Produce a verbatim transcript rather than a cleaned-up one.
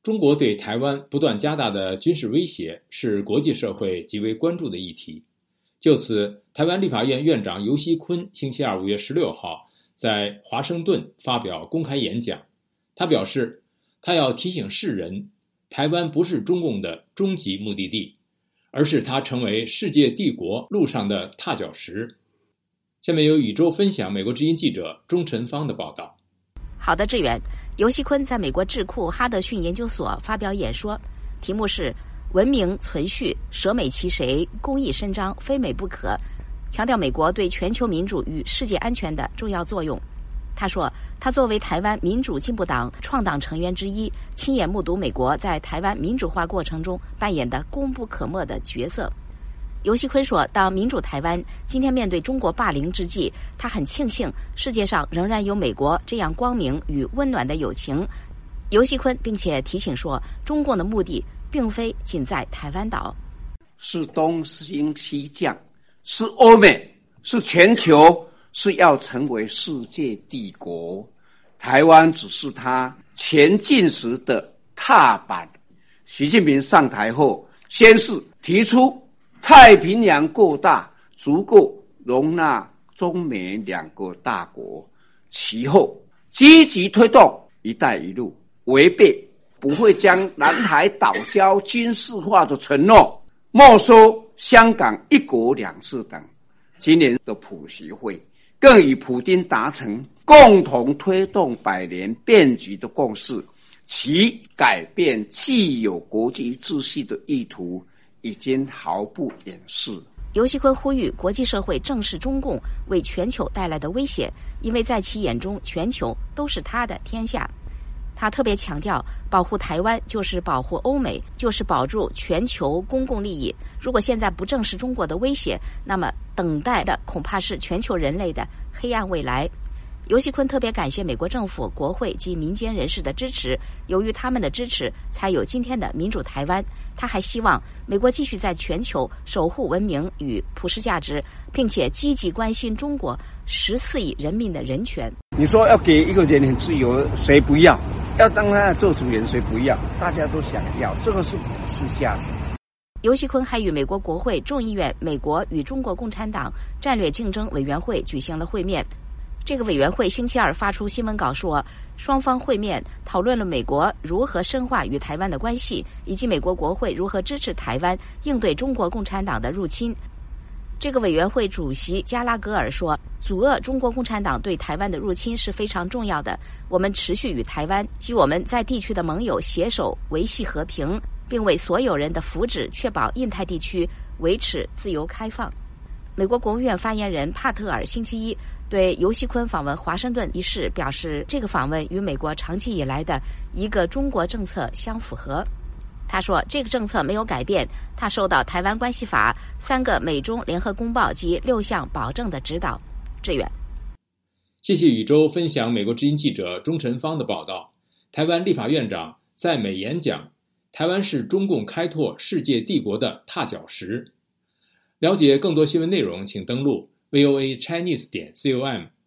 中国对台湾不断加大的军事威胁是国际社会极为关注的议题。就此，台湾立法院院长游锡堃星期二五月十六号在华盛顿发表公开演讲，他表示，他要提醒世人，台湾不是中共的终极目的地，而是它成为世界帝国路上的踏脚石。下面由宇宙分享美国之音记者钟晨芳的报道。 好的，志远。游锡堃在美国智库哈德逊研究所发表演说，题目是文明存续，舍美其谁，公义伸张，非美不可，强调美国对全球民主与世界安全的重要作用。他说，他作为台湾民主进步党创党成员之一，亲眼目睹美国在台湾民主化过程中扮演的功不可没的角色。游锡堃说，当民主台湾今天面对中国霸凌之际，他很庆幸世界上仍然有美国这样光明与温暖的友情。游锡堃并且提醒说，中共的目的并非仅在台湾岛， 是东兴西降，是欧美，是全球，是要成为世界帝国。台湾只是他前进时的踏板。习近平上台后，先是提出太平洋够大，足够容纳中美两个大国，其后积极推动一带一路，违背不会将南海岛礁军事化的承诺，没收香港一国两制等。今年的普习会更与普丁达成共同推动百年变局的共识，其改变既有国际秩序的意图已经毫不掩饰。 游锡堃呼吁国际社会正视中共为全球带来的威胁，因为在其眼中，全球都是他的天下。他特别强调，保护台湾就是保护欧美，就是保住全球公共利益。如果现在不正视中国的威胁，那么等待的恐怕是全球人类的黑暗未来。游锡堃特别感谢美国政府、国会及民间人士的支持，由于他们的支持，才有今天的民主台湾。他还希望美国继续在全球守护文明与普世价值，并且积极关心中国十四亿人民的人权。 你说要给一个人很自由，谁不要？要当他做主人，谁不要？大家都想要，这个是普世价值。 游锡堃还与美国国会众议院美国与中国共产党战略竞争委员会举行了会面。这个委员会星期二发出新闻稿说，双方会面讨论了美国如何深化与台湾的关系，以及美国国会如何支持台湾应对中国共产党的入侵。这个委员会主席加拉格尔说，阻遏中国共产党对台湾的入侵是非常重要的，我们持续与台湾及我们在地区的盟友携手维系和平，并为所有人的福祉确保印太地区维持自由开放。美国国务院发言人帕特尔星期一对游锡堃访问华盛顿一事表示，这个访问与美国长期以来的一个中国政策相符合。他说，这个政策没有改变，他受到台湾关系法、三个美中联合公报及六项保证的指导。志远， 谢谢宇宙分享美国之音记者钟晨芳的报道。台湾立法院长在美演讲，台湾是中共开拓世界帝国的踏脚石。了解更多新闻内容，请登录 V O A Chinese 点 com。